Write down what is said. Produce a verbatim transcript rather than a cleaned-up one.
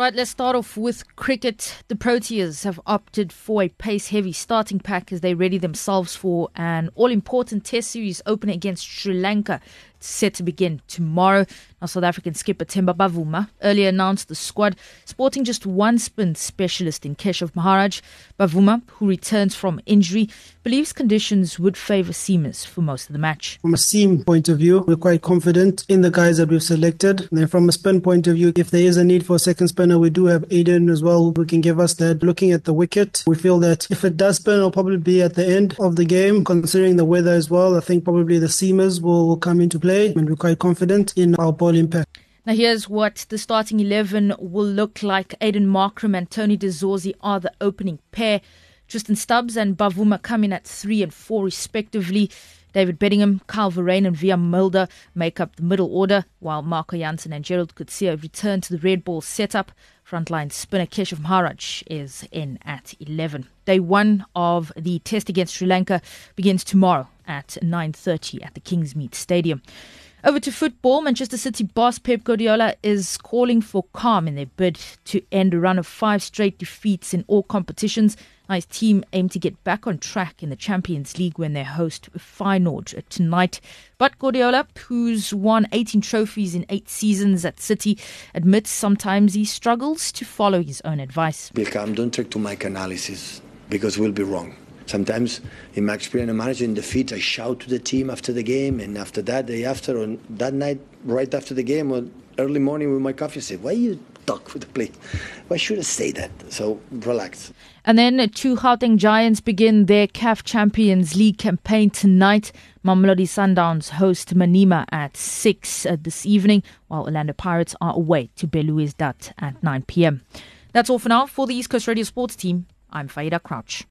Right, let's start off with cricket. The Proteas have opted for a pace-heavy starting pack as they ready themselves for an all-important Test series opener against Sri Lanka. It's set to begin tomorrow. Now, South African skipper Themba Bavuma earlier announced the squad, sporting just one spin specialist in Keshav Maharaj. Bavuma, who returns from injury, believes conditions would favour seamers for most of the match. From a seam point of view, we're quite confident in the guys that we've selected. And then from a spin point of view, if there is a need for a second spinner, we do have Aiden as well who can give us that. Looking at the wicket, we feel that if it does spin, it'll probably be at the end of the game. Considering the weather as well, I think probably the seamers will, will come into play, and we're quite confident in our bowling pack. Now here's what the starting eleven will look like. Aiden Markram and Tony De Zorzi are the opening pair. Tristan Stubbs and Bavuma come in at three and four respectively. David Bedingham, Kyle Verreynne and Via Mulder make up the middle order, while Marco Jansen and Gerald Coetzee return to the red ball setup. Frontline spinner Keshav Maharaj is in at eleven. Day one of the test against Sri Lanka begins tomorrow at nine thirty at the Kingsmead Stadium. Over to football, Manchester City boss Pep Guardiola is calling for calm in their bid to end a run of five straight defeats in all competitions. Now his team aim to get back on track in the Champions League when they host Feyenoord tonight. But Guardiola, who's won eighteen trophies in eight seasons at City, admits sometimes he struggles to follow his own advice. Be calm, don't try to make analysis because we'll be wrong. Sometimes, in my experience as a manager in defeat, I shout to the team after the game, and after that, day after, or that night, right after the game, or early morning with my coffee, I say, why you talk with the play? Why should I say that? So, relax. And then two Gauteng Giants begin their C A F Champions League campaign tonight. Mamelodi Sundowns host Manima at six uh, this evening, while Orlando Pirates are away to Belouizdad at nine p.m. That's all for now. For the East Coast Radio Sports team, I'm Faida Crouch.